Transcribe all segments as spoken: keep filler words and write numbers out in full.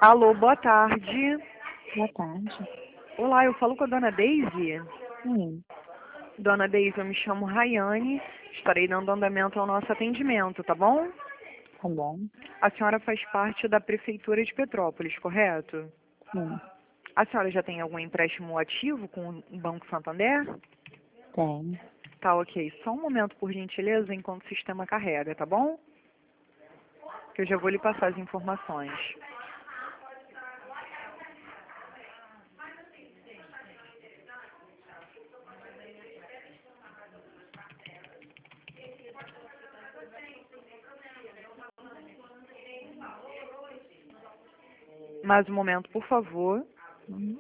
Alô, boa tarde. Boa tarde. Olá, eu falo com a dona Daisy. Sim, Dona Daisy, eu me chamo Rayane. Estarei dando andamento ao nosso atendimento, tá bom? tá bom. A senhora faz parte da Prefeitura de Petrópolis, correto? Sim, A senhora já tem algum empréstimo ativo com o Banco Santander? tem. Tá, ok. Só um momento, por gentileza, enquanto o sistema carrega, tá bom? Que eu já vou lhe passar as informações. Mais um momento, por favor. Uhum.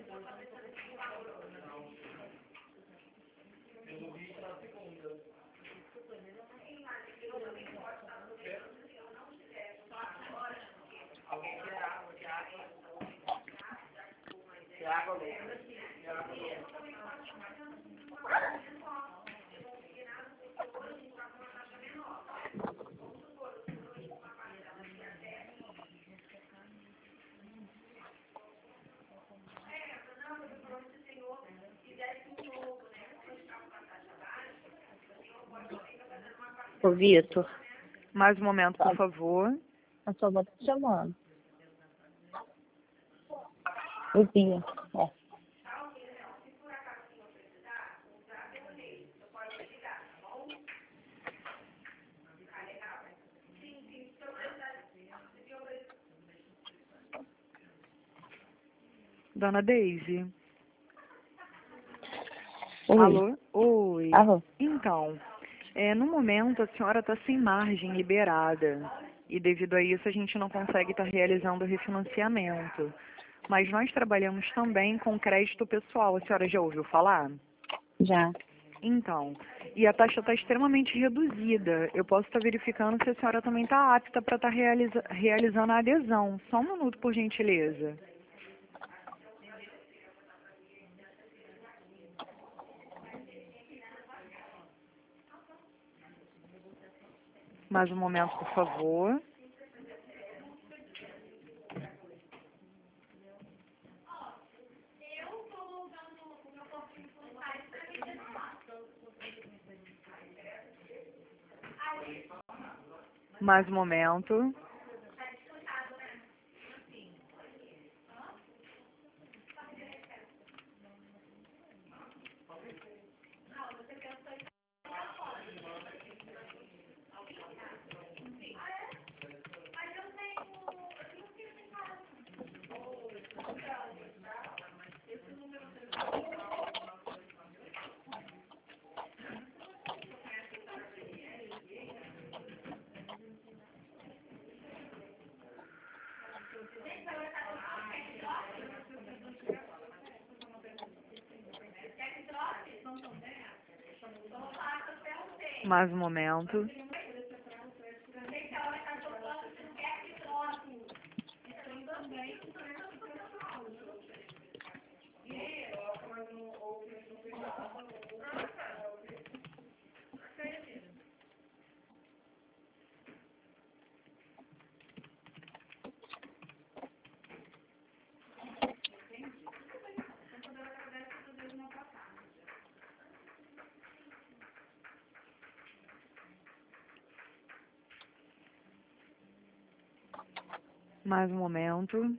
Ô, Vitor, Mais um momento, por a, favor. a sua avó tá te chamando. O Bia, é. Dona Daisy. Oi. Alô? Oi. Alô? Então, é, no momento a senhora está sem margem liberada e devido a isso a gente não consegue estar realizando o refinanciamento. Mas nós trabalhamos também com crédito pessoal. A senhora já ouviu falar? Já. Então, e a taxa está extremamente reduzida. Eu posso estar verificando se a senhora também está apta para estar realiza realizando a adesão. Só um minuto, por gentileza. Mais um momento, por favor. Mais um momento. Mais um momento. Mais um momento.